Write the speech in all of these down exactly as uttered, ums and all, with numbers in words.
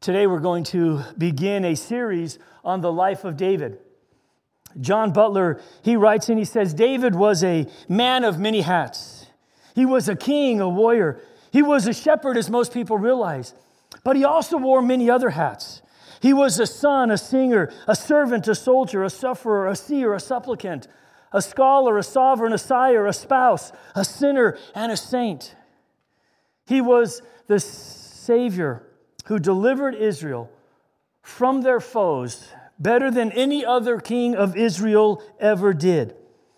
Today we're going to begin a series on the life of David. John Butler, he writes and he says, David was a man of many hats. He was a king, a warrior. He was a shepherd, as most people realize. But he also wore many other hats. He was a son, a singer, a servant, a soldier, a sufferer, a seer, a supplicant, a scholar, a sovereign, a sire, a spouse, a sinner, and a saint. He was the Savior who delivered Israel from their foes better than any other king of Israel ever did.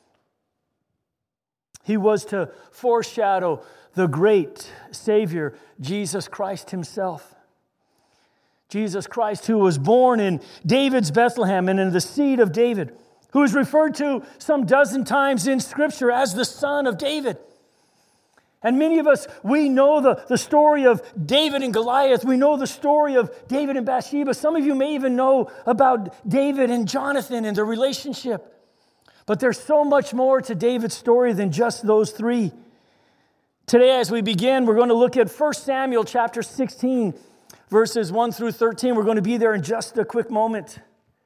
He was to foreshadow the great Savior, Jesus Christ himself. Jesus Christ, who was born in David's Bethlehem and in the seed of David, who is referred to some dozen times in Scripture as the Son of David. And many of us, we know the, the story of David and Goliath. We know the story of David and Bathsheba. Some of you may even know about David and Jonathan and their relationship. But there's so much more to David's story than just those three. Today, as we begin, we're going to look at First Samuel chapter sixteen, verses one through thirteen. We're going to be there in just a quick moment.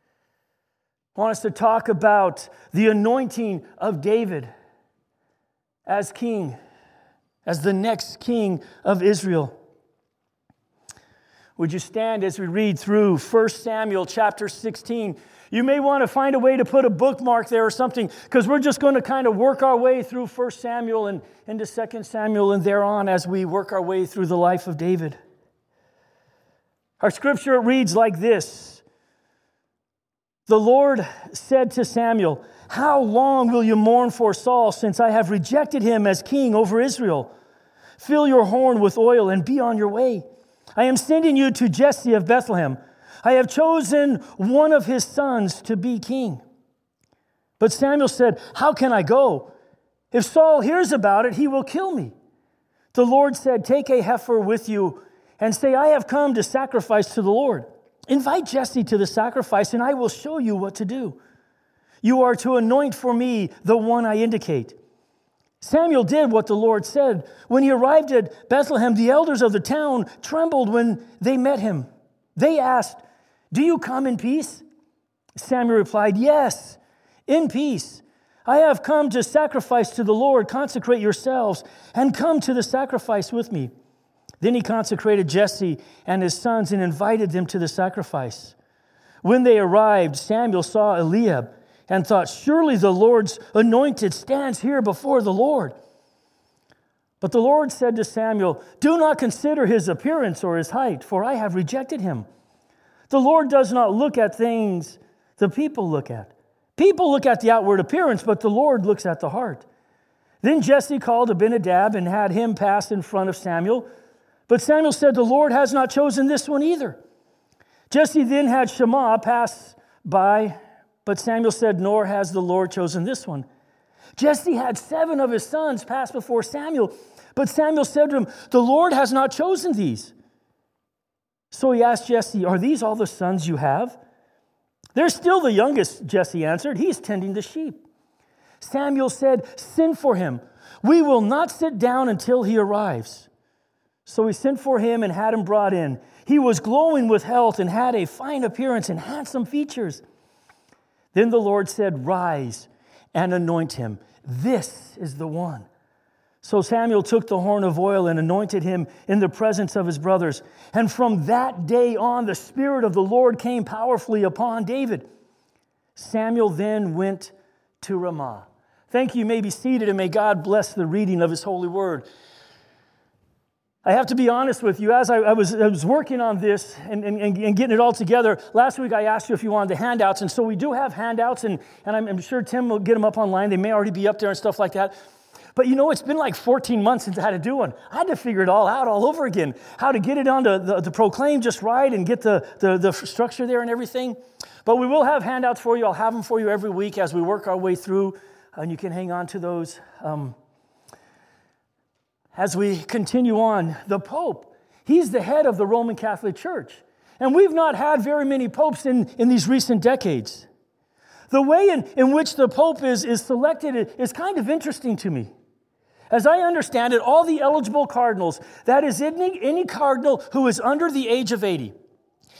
I want us to talk about the anointing of David as king, as the next king of Israel. Would you stand as we read through First Samuel chapter sixteen? You may want to find a way to put a bookmark there or something, because we're just going to kind of work our way through First Samuel and into Second Samuel and thereon as we work our way through the life of David. Our scripture reads like this. The Lord said to Samuel, "How long will you mourn for Saul, since I have rejected him as king over Israel? Fill your horn with oil and be on your way. I am sending you to Jesse of Bethlehem. I have chosen one of his sons to be king." But Samuel said, "How can I go? If Saul hears about it, he will kill me." The Lord said, "Take a heifer with you and say, 'I have come to sacrifice to the Lord.' Invite Jesse to the sacrifice, and I will show you what to do. You are to anoint for me the one I indicate." Samuel did what the Lord said. When he arrived at Bethlehem, the elders of the town trembled when they met him. They asked, "Do you come in peace?" Samuel replied, "Yes, in peace. I have come to sacrifice to the Lord. Consecrate yourselves and come to the sacrifice with me." Then he consecrated Jesse and his sons and invited them to the sacrifice. When they arrived, Samuel saw Eliab and thought, "Surely the Lord's anointed stands here before the Lord." But the Lord said to Samuel, "Do not consider his appearance or his height, for I have rejected him. The Lord does not look at things the people look at. People look at the outward appearance, but the Lord looks at the heart." Then Jesse called Abinadab and had him pass in front of Samuel. But Samuel said, "The Lord has not chosen this one either." Jesse then had Shammah pass by, but Samuel said, "Nor has the Lord chosen this one." Jesse had seven of his sons pass before Samuel, but Samuel said to him, "The Lord has not chosen these." So he asked Jesse, "Are these all the sons you have?" "They're still the youngest," Jesse answered. "He's tending the sheep." Samuel said, "Send for him. We will not sit down until he arrives." So he sent for him and had him brought in. He was glowing with health and had a fine appearance and handsome features. Then the Lord said, "Rise and anoint him. This is the one." So Samuel took the horn of oil and anointed him in the presence of his brothers. And from that day on, the Spirit of the Lord came powerfully upon David. Samuel then went to Ramah. Thank you. You may be seated, and may God bless the reading of his holy word. I have to be honest with you, as I, I, was, I was working on this and, and, and getting it all together, last week I asked you if you wanted the handouts, and so we do have handouts, and, and I'm, I'm sure Tim will get them up online. They may already be up there and stuff like that. But you know, it's been like fourteen months since I had to do one. I had to figure it all out all over again, how to get it onto the, the Proclaim just right and get the, the, the structure there and everything. But we will have handouts for you. I'll have them for you every week as we work our way through, and you can hang on to those. Um, As we continue on, the Pope, he's the head of the Roman Catholic Church. And we've not had very many popes in, in these recent decades. The way in, in which the Pope is, is selected is kind of interesting to me. As I understand it, all the eligible cardinals, that is any, any cardinal who is under the age of eighty,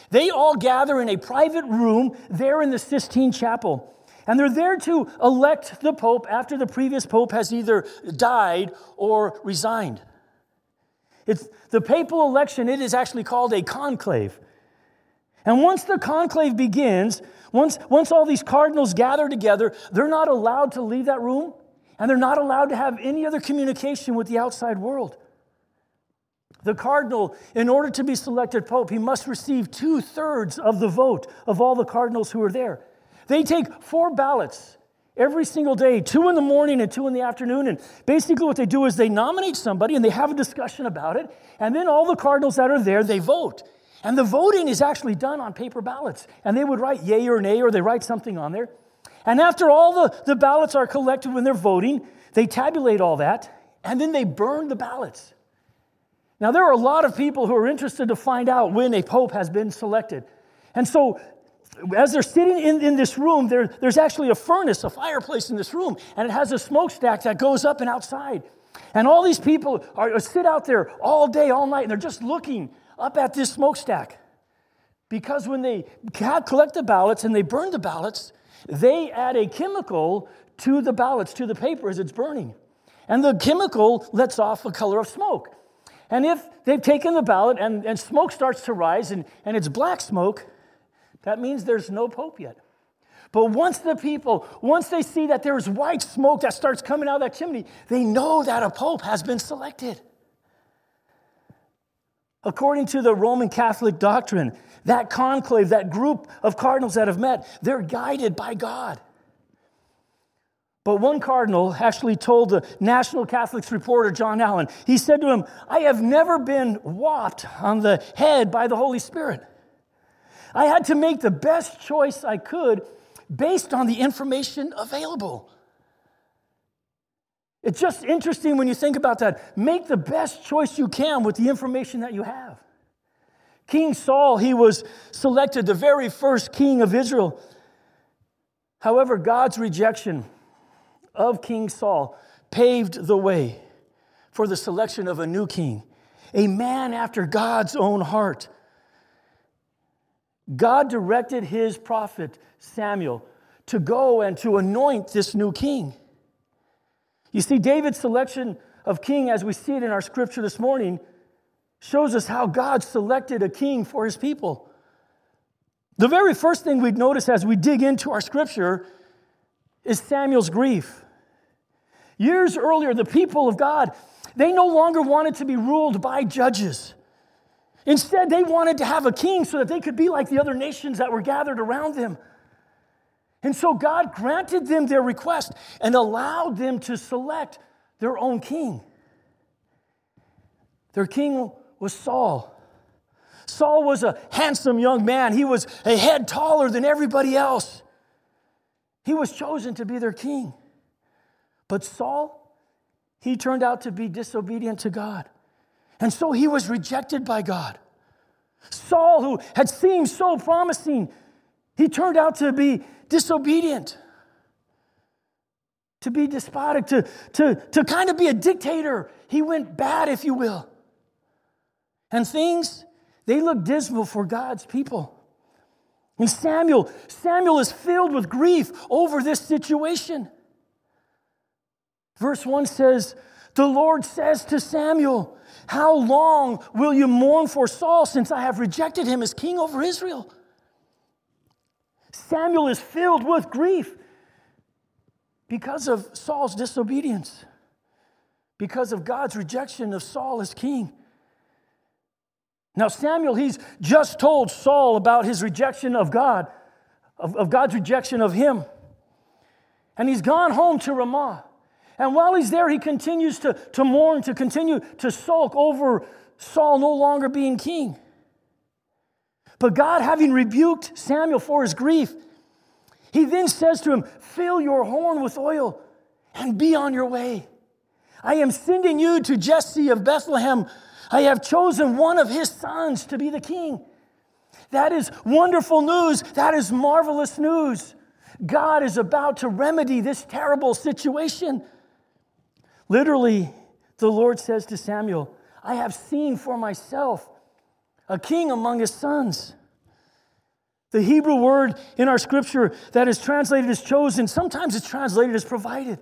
They all gather in a private room there in the Sistine Chapel. And they're there to elect the Pope after the previous Pope has either died or resigned. It's the papal election, it is actually called a conclave. And once the conclave begins, once, once all these cardinals gather together, they're not allowed to leave that room, and they're not allowed to have any other communication with the outside world. The cardinal, in order to be selected Pope, he must receive two-thirds of the vote of all the cardinals who are there. They take four ballots every single day, two in the morning and two in the afternoon. And basically what they do is they nominate somebody and they have a discussion about it. And then all the cardinals that are there, they vote. And the voting is actually done on paper ballots. And they would write yay or nay, or they write something on there. And after all the, the ballots are collected when they're voting, they tabulate all that, and then they burn the ballots. Now, there are a lot of people who are interested to find out when a pope has been selected. And so, as they're sitting in, in this room, there, there's actually a furnace, a fireplace in this room, and it has a smokestack that goes up and outside. And all these people are sit out there all day, all night, and they're just looking up at this smokestack. Because when they collect the ballots and they burn the ballots, they add a chemical to the ballots, to the paper as it's burning. And the chemical lets off a color of smoke. And if they've taken the ballot and, and smoke starts to rise and, and it's black smoke, that means there's no pope yet. But once the people, once they see that there's white smoke that starts coming out of that chimney, they know that a pope has been selected. According to the Roman Catholic doctrine, that conclave, that group of cardinals that have met, they're guided by God. But one cardinal actually told the National Catholics reporter, John Allen, he said to him, "I have never been whopped on the head by the Holy Spirit. I had to make the best choice I could based on the information available." It's just interesting when you think about that. Make the best choice you can with the information that you have. King Saul, he was selected the very first king of Israel. However, God's rejection of King Saul paved the way for the selection of a new king, a man after God's own heart. God directed his prophet Samuel to go and to anoint this new king. You see, David's selection of king, as we see it in our scripture this morning, shows us how God selected a king for his people. The very first thing we'd notice as we dig into our scripture is Samuel's grief. Years earlier, the people of God, they no longer wanted to be ruled by judges. Instead, they wanted to have a king so that they could be like the other nations that were gathered around them. And so God granted them their request and allowed them to select their own king. Their king was Saul. Saul was a handsome young man. He was a head taller than everybody else. He was chosen to be their king. But Saul, he turned out to be disobedient to God. And so he was rejected by God. Saul, who had seemed so promising, he turned out to be disobedient, to be despotic, to, to, to kind of be a dictator. He went bad, if you will. And things, they look dismal for God's people. And Samuel, Samuel is filled with grief over this situation. Verse one says, "The Lord says to Samuel, how long will you mourn for Saul since I have rejected him as king over Israel?" Samuel is filled with grief because of Saul's disobedience, because of God's rejection of Saul as king. Now Samuel, he's just told Saul about his rejection of God, of, of God's rejection of him. And he's gone home to Ramah. And while he's there, he continues to, to mourn, to continue to sulk over Saul no longer being king. But God, having rebuked Samuel for his grief, he then says to him, "Fill your horn with oil and be on your way. I am sending you to Jesse of Bethlehem. I have chosen one of his sons to be the king." That is wonderful news. That is marvelous news. God is about to remedy this terrible situation. Literally, the Lord says to Samuel, "I have seen for myself a king among his sons." The Hebrew word in our scripture that is translated as chosen, sometimes it's translated as provided.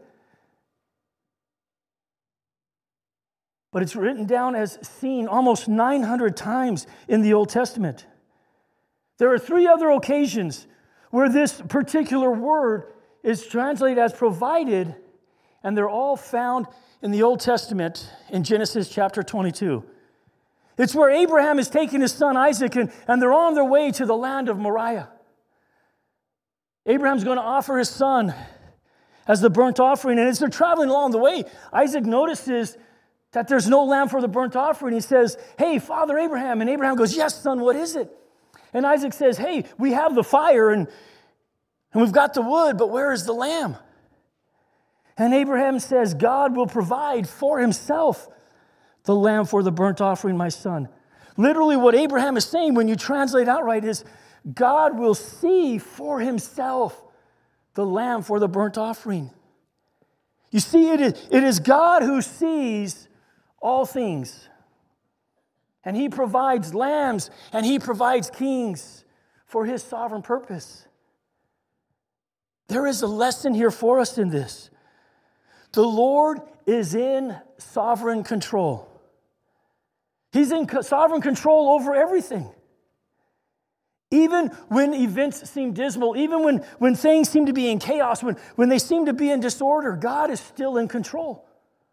But it's written down as seen almost nine hundred times in the Old Testament. There are three other occasions where this particular word is translated as provided, and they're all found in the Old Testament in Genesis chapter twenty-two. It's where Abraham is taking his son Isaac, and, and they're on their way to the land of Moriah. Abraham's going to offer his son as the burnt offering, and as they're traveling along the way, Isaac notices that there's no lamb for the burnt offering. He says, "Hey, Father Abraham." And Abraham goes, "Yes, son, what is it?" And Isaac says, "Hey, we have the fire, and, and we've got the wood, but where is the lamb?" And Abraham says, "God will provide for himself the lamb for the burnt offering, my son." Literally what Abraham is saying when you translate outright is, God will see for himself the lamb for the burnt offering. You see, it is, it is God who sees all things. And he provides lambs and he provides kings for his sovereign purpose. There is a lesson here for us in this. The Lord is in sovereign control. He's in sovereign control over everything. Even when events seem dismal, even when, when things seem to be in chaos, when, when they seem to be in disorder, God is still in control.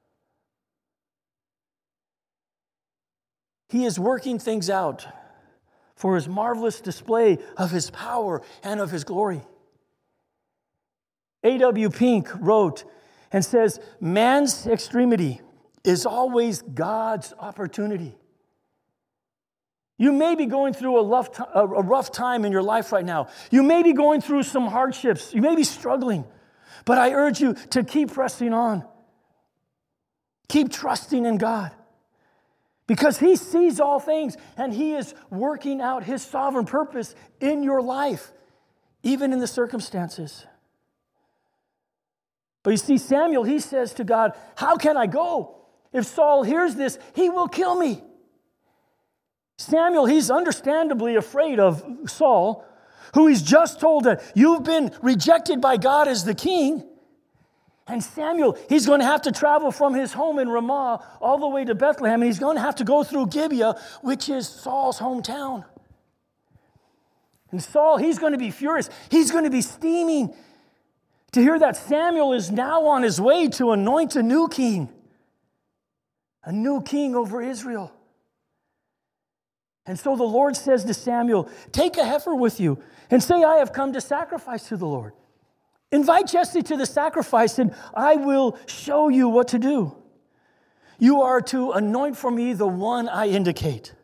He is working things out for his marvelous display of his power and of his glory. A W Pink wrote and says, "Man's extremity is always God's opportunity." You may be going through a rough, t- a rough time in your life right now. You may be going through some hardships. You may be struggling. But I urge you to keep pressing on. Keep trusting in God. Because he sees all things and he is working out his sovereign purpose in your life, even in the circumstances. But you see, Samuel, he says to God, "How can I go? If Saul hears this, he will kill me." Samuel, he's understandably afraid of Saul, who he's just told that you've been rejected by God as the king. And Samuel, he's going to have to travel from his home in Ramah all the way to Bethlehem, and he's going to have to go through Gibeah, which is Saul's hometown. And Saul, he's going to be furious. He's going to be steaming to hear that Samuel is now on his way to anoint a new king, a new king over Israel. And so the Lord says to Samuel, "Take a heifer with you and say, 'I have come to sacrifice to the Lord.' Invite Jesse to the sacrifice and I will show you what to do. You are to anoint for me the one I indicate."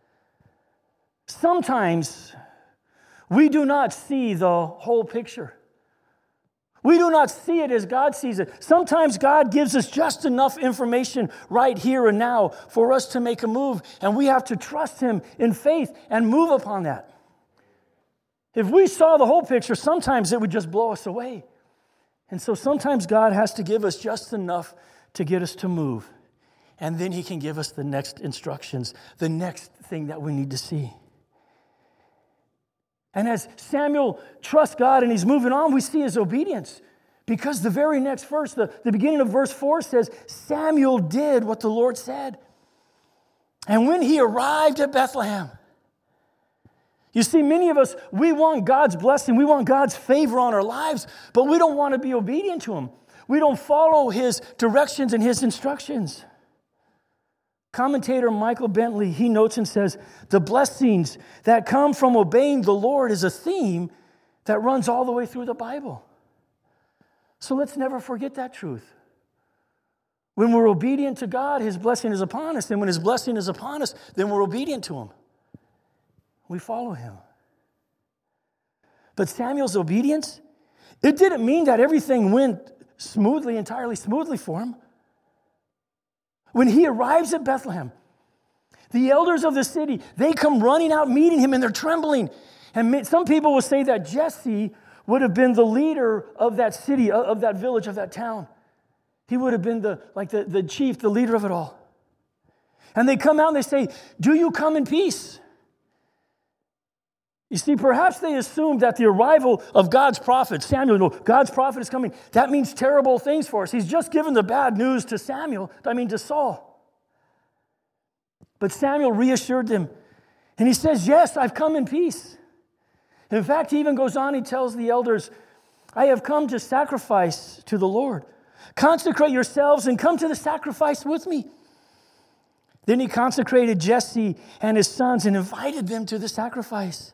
Sometimes we do not see the whole picture. We do not see it as God sees it. Sometimes God gives us just enough information right here and now for us to make a move, and we have to trust him in faith and move upon that. If we saw the whole picture, sometimes it would just blow us away. And so sometimes God has to give us just enough to get us to move. And then he can give us the next instructions, the next thing that we need to see. And as Samuel trusts God and he's moving on, we see his obedience. Because the very next verse, the, the beginning of verse four says, Samuel did what the Lord said. And when he arrived at Bethlehem, you see, many of us, we want God's blessing, we want God's favor on our lives, but we don't want to be obedient to him. We don't follow his directions and his instructions. Commentator Michael Bentley, he notes and says, the blessings that come from obeying the Lord is a theme that runs all the way through the Bible. So let's never forget that truth. When we're obedient to God, his blessing is upon us. And when his blessing is upon us, then we're obedient to him. We follow him. But Samuel's obedience, it didn't mean that everything went smoothly, entirely smoothly for him. When he arrives at Bethlehem, the elders of the city, they come running out meeting him and they're trembling. And some people will say that Jesse would have been the leader of that city, of that village, of that town. He would have been the like the, the chief, the leader of it all. And they come out and they say, do you come in peace? You see, perhaps they assumed that the arrival of God's prophet, Samuel, no, God's prophet is coming. That means terrible things for us. He's just given the bad news to Samuel, I mean to Saul. But Samuel reassured them. And he says, yes, I've come in peace. In fact, he even goes on, he tells the elders, I have come to sacrifice to the Lord. Consecrate yourselves and come to the sacrifice with me. Then he consecrated Jesse and his sons and invited them to the sacrifice.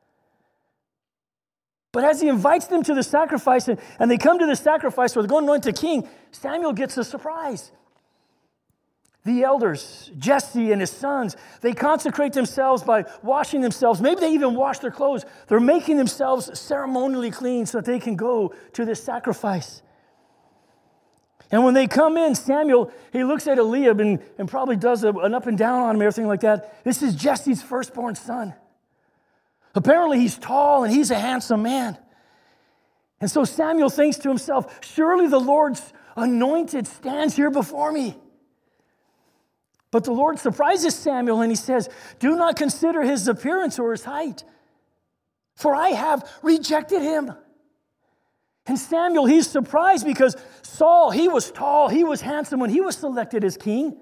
But as he invites them to the sacrifice, and, and they come to the sacrifice where they're going to anoint the king, Samuel gets a surprise. The elders, Jesse and his sons, they consecrate themselves by washing themselves. Maybe they even wash their clothes. They're making themselves ceremonially clean so that they can go to this sacrifice. And when they come in, Samuel, he looks at Eliab and, and probably does a, an up and down on him, everything like that. This is Jesse's firstborn son. Apparently he's tall and he's a handsome man. And so Samuel thinks to himself, surely the Lord's anointed stands here before me. But the Lord surprises Samuel and he says, do not consider his appearance or his height, for I have rejected him. And Samuel, he's surprised because Saul, he was tall, he was handsome when he was selected as king.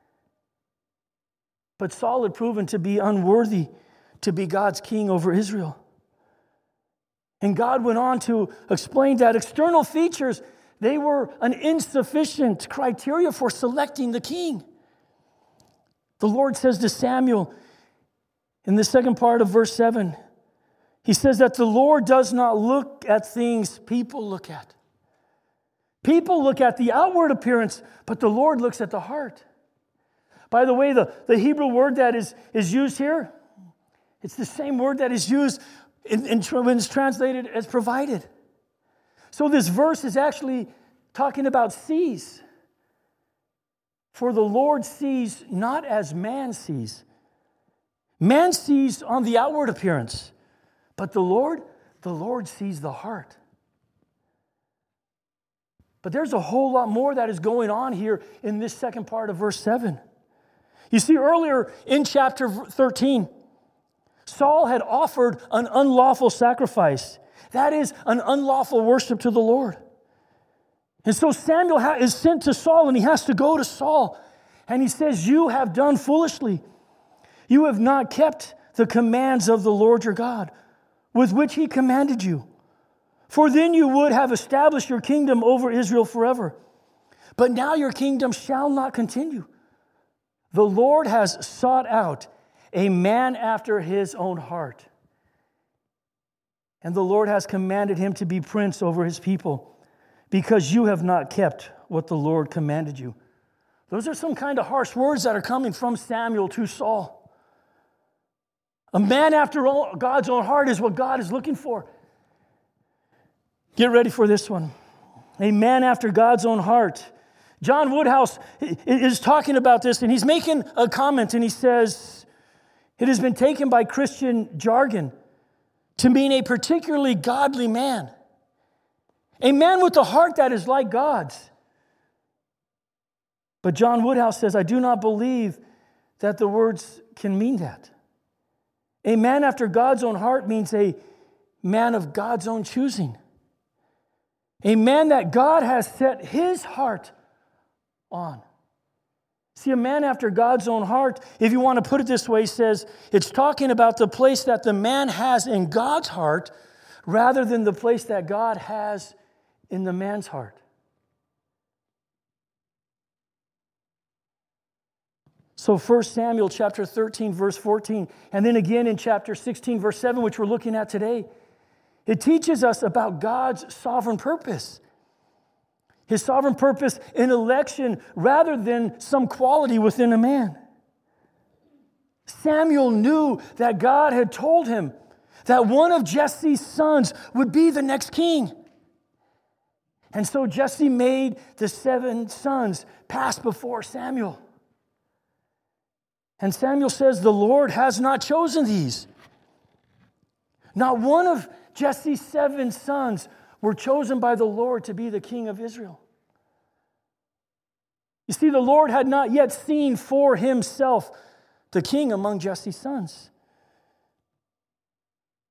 But Saul had proven to be unworthy to be God's king over Israel. And God went on to explain that external features, they were an insufficient criteria for selecting the king. The Lord says to Samuel in the second part of verse seven, he says that the Lord does not look at things people look at. People look at the outward appearance, but the Lord looks at the heart. By the way, the, the Hebrew word that is, is used here, it's the same word that is used in, in, when it's translated as provided. So this verse is actually talking about sees. For the Lord sees not as man sees. Man sees on the outward appearance, but the Lord, the Lord sees the heart. But there's a whole lot more that is going on here in this second part of verse seven. You see, earlier in chapter thirteen, Saul had offered an unlawful sacrifice. That is, an unlawful worship to the Lord. And so Samuel is sent to Saul, and he has to go to Saul. And he says, you have done foolishly. You have not kept the commands of the Lord your God, with which he commanded you. For then you would have established your kingdom over Israel forever. But now your kingdom shall not continue. The Lord has sought out a man after his own heart. And the Lord has commanded him to be prince over his people, because you have not kept what the Lord commanded you. Those are some kind of harsh words that are coming from Samuel to Saul. A man after God's own heart is what God is looking for. Get ready for this one. A man after God's own heart. John Woodhouse is talking about this, and he's making a comment, and he says, it has been taken by Christian jargon to mean a particularly godly man. A man with a heart that is like God's. But John Woodhouse says, I do not believe that the words can mean that. A man after God's own heart means a man of God's own choosing. A man that God has set his heart on. See, a man after God's own heart, if you want to put it this way, says it's talking about the place that the man has in God's heart rather than the place that God has in the man's heart. So First Samuel chapter thirteen, verse fourteen, and then again in chapter sixteen, verse seven, which we're looking at today, it teaches us about God's sovereign purpose. His sovereign purpose in election rather than some quality within a man. Samuel knew that God had told him that one of Jesse's sons would be the next king. And so Jesse made the seven sons pass before Samuel. And Samuel says, the Lord has not chosen these. Not one of Jesse's seven sons were chosen by the Lord to be the king of Israel. You see, the Lord had not yet seen for himself the king among Jesse's sons.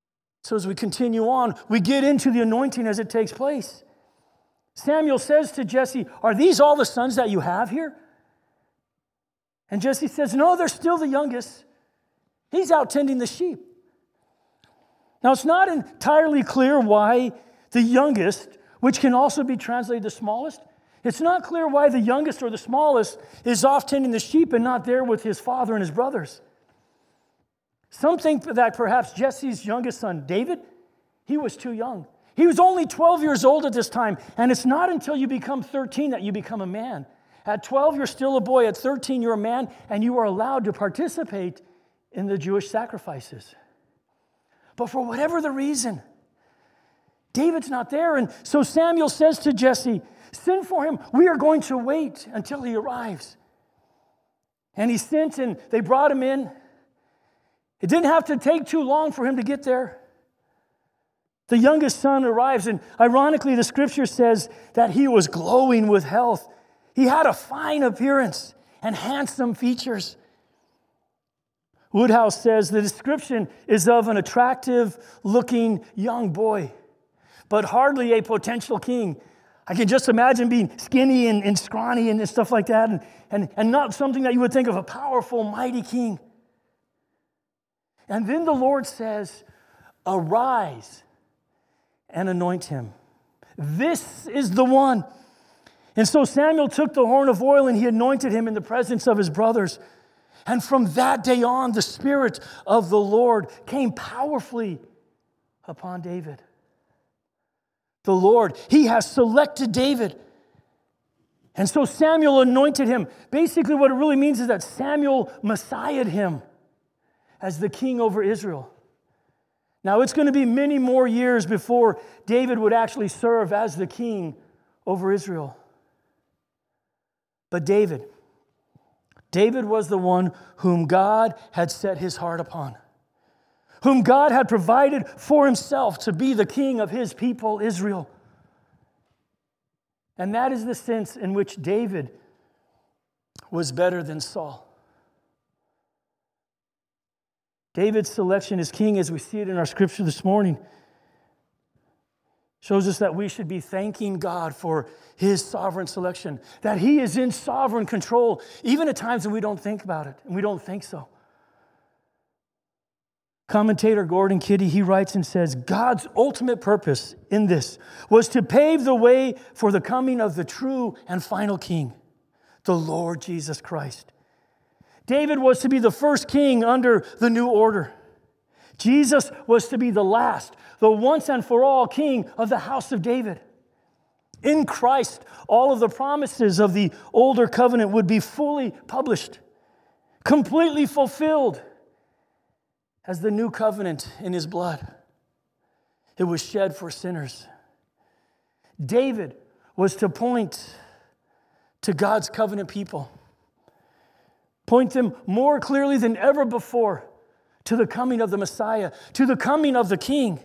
So as we continue on, we get into the anointing as it takes place. Samuel says to Jesse, are these all the sons that you have here? And Jesse says, no, they're still the youngest. He's out tending the sheep. Now, it's not entirely clear why the youngest, which can also be translated the smallest, it's not clear why the youngest or the smallest is off tending the sheep and not there with his father and his brothers. Some think that perhaps Jesse's youngest son, David, he was too young. He was only twelve years old at this time, and it's not until you become thirteen that you become a man. At twelve, you're still a boy. At thirteen, you're a man, and you are allowed to participate in the Jewish sacrifices. But for whatever the reason, David's not there, and so Samuel says to Jesse, send for him. We are going to wait until he arrives. And he sent, and they brought him in. It didn't have to take too long for him to get there. The youngest son arrives, and ironically, the scripture says that he was glowing with health. He had a fine appearance and handsome features. Woodhouse says the description is of an attractive-looking young boy, but hardly a potential king. I can just imagine being skinny and, and scrawny and stuff like that, and, and, and not something that you would think of a powerful, mighty king. And then the Lord says, arise and anoint him. This is the one. And so Samuel took the horn of oil and he anointed him in the presence of his brothers. And from that day on, the Spirit of the Lord came powerfully upon David. The Lord, he has selected David. And so Samuel anointed him. Basically, what it really means is that Samuel messiahed him as the king over Israel. Now, it's going to be many more years before David would actually serve as the king over Israel. But David, David was the one whom God had set his heart upon, whom God had provided for himself to be the king of his people, Israel. And that is the sense in which David was better than Saul. David's selection as king, as we see it in our scripture this morning, shows us that we should be thanking God for his sovereign selection, that he is in sovereign control, even at times when we don't think about it, and we don't think so. Commentator Gordon Kitty, he writes and says, God's ultimate purpose in this was to pave the way for the coming of the true and final king, the Lord Jesus Christ. David was to be the first king under the new order. Jesus was to be the last, the once and for all king of the house of David. In Christ, all of the promises of the older covenant would be fully published, completely fulfilled as the new covenant in his blood. It was shed for sinners. David was to point to God's covenant people, point them more clearly than ever before to the coming of the Messiah, to the coming of the King,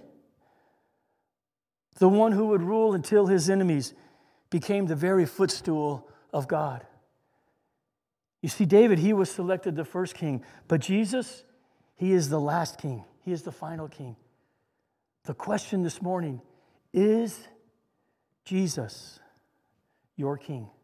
the one who would rule until his enemies became the very footstool of God. You see, David, he was selected the first king, but Jesus, he is the last king. He is the final king. The question this morning, is Jesus your king?